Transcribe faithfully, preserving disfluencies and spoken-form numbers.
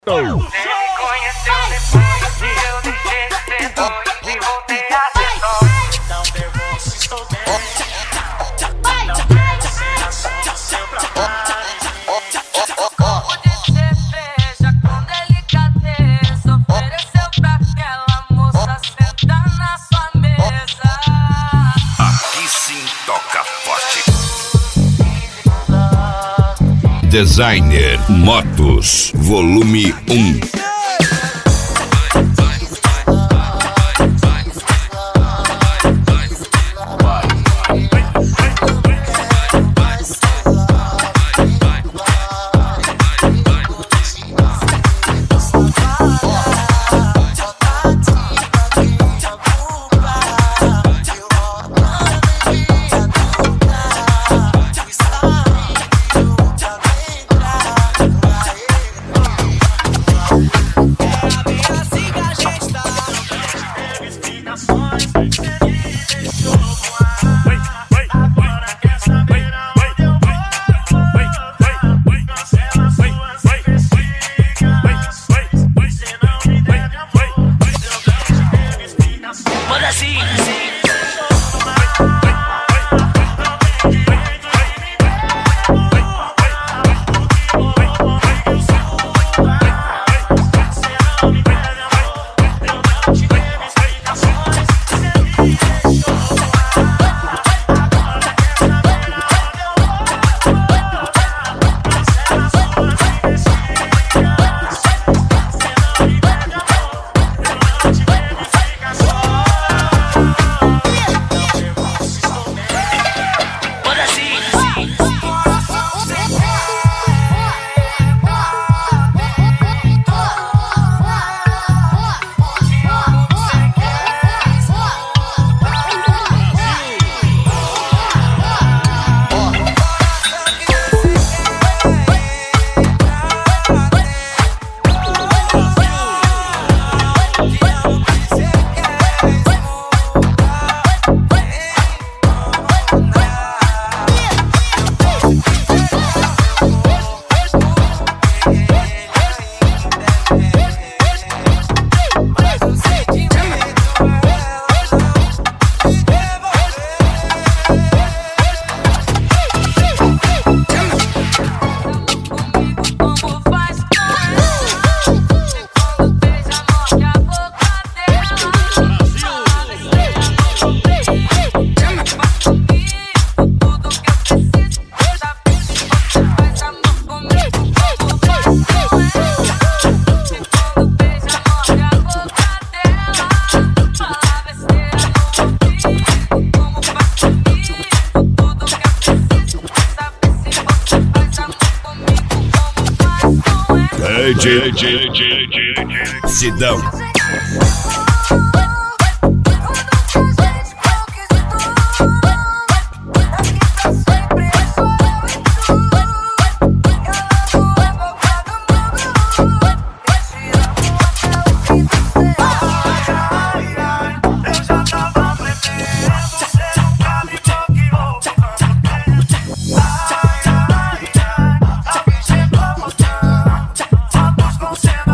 Você me conheceu depois e eu deixei de ser doido e voltei a ser só. Então pergunto se estou bem. Não quero ser assunto seu trabalho. Copo de cerveja com delicadeza ofereceu pra aquela moça sentar na sua mesa. Aqui sim toca forte. Designer Motos, volume um. D J Sidão. Você